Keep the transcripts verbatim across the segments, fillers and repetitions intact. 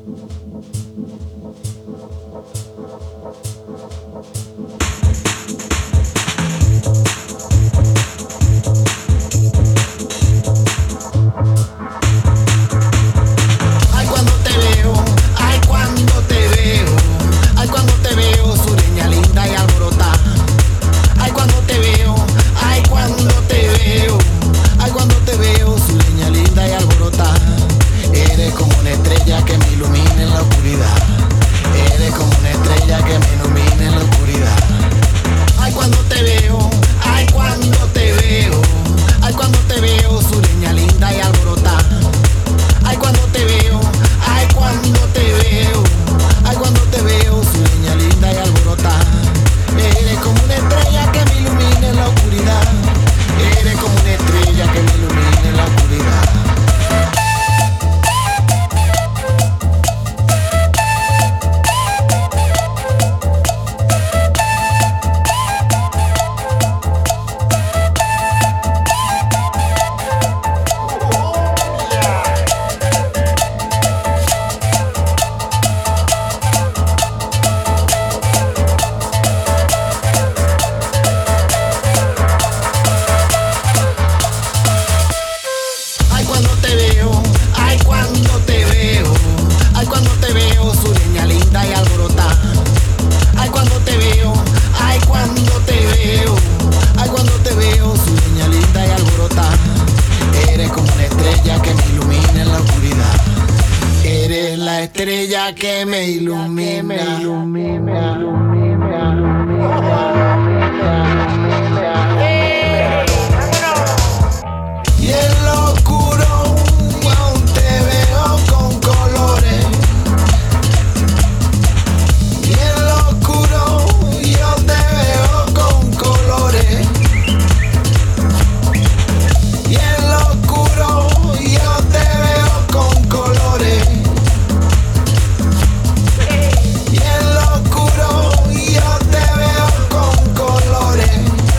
Ay, cuando te veo, ay, cuando te veo, ay, cuando te veo, sureña linda y alborotada. Ay, cuando te veo, ay, cuando te veo, ay, cuando te veo, sureña linda y alborotada. Eres como una estrella que me ilumina en la oscuridad. Eres como una estrella que me ilumina en la oscuridad. Ay, cuando te veo, ay, cuando te veo, ay, cuando te veo, sureña linda y alborotada. Ay, cuando te veo, ay, cuando te veo, ay, cuando te veo, sureña linda y alborotada. Eres como una estrella que me ilumina en la oscuridad. Eres como una estrella que me ilumina en la oscuridad. Ay, cuando te veo, ay, cuando te veo, ay, cuando te veo, sureña linda y alborotada. Ay, cuando te veo, ay, cuando te veo, ay, cuando te veo, sureña linda y alborotada. Eres como una estrella que me ilumina en la oscuridad. Eres la estrella que me ilumina, me ilumina, ilumina, y en lo oscuro aún te veo con colores. Y en lo oscuro yo te veo con colores. Y en lo oscuro yo te veo con colores. Y en lo oscuro yo te veo con colores.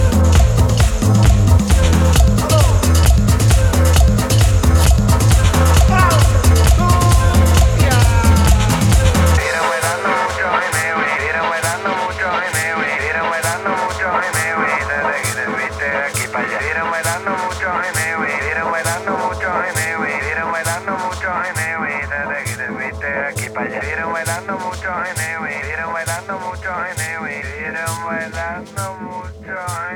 Vieron bailando mucho en el, vieron bailando mucho en el, vieron bailando mucho en el.